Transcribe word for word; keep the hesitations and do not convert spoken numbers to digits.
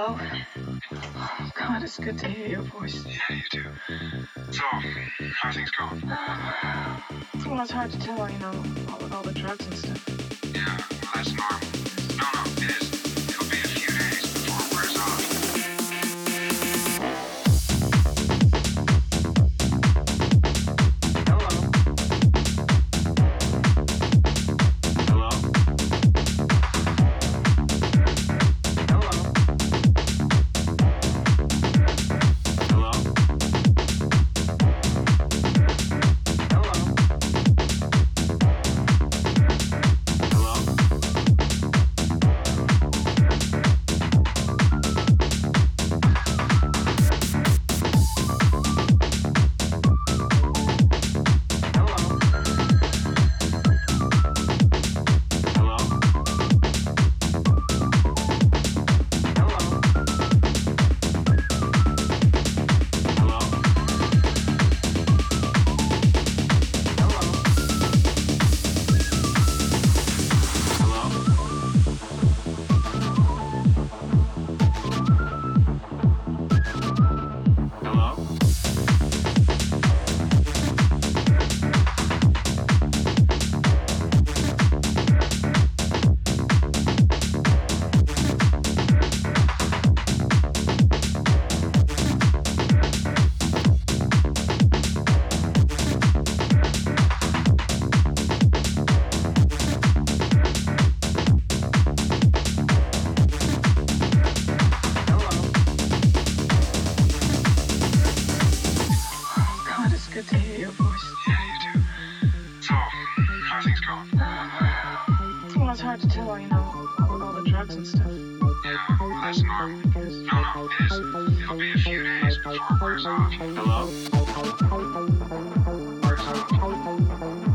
Hello? Oh, God, it's good to hear your voice. Yeah, you too. So, how are things going? Well, it's hard to tell, you know, all, with all the drugs and stuff. Yeah, well, that's normal. No, no, it is. It'll be a few days before it wears off. Good to hear your voice. Yeah, you too. So, how are things going? Well, it's hard to tell, you know, all, with all the drugs and stuff. Yeah, well, that's normal. No, no, it is. It'll be a few days before it wears off. Hello? Wears off.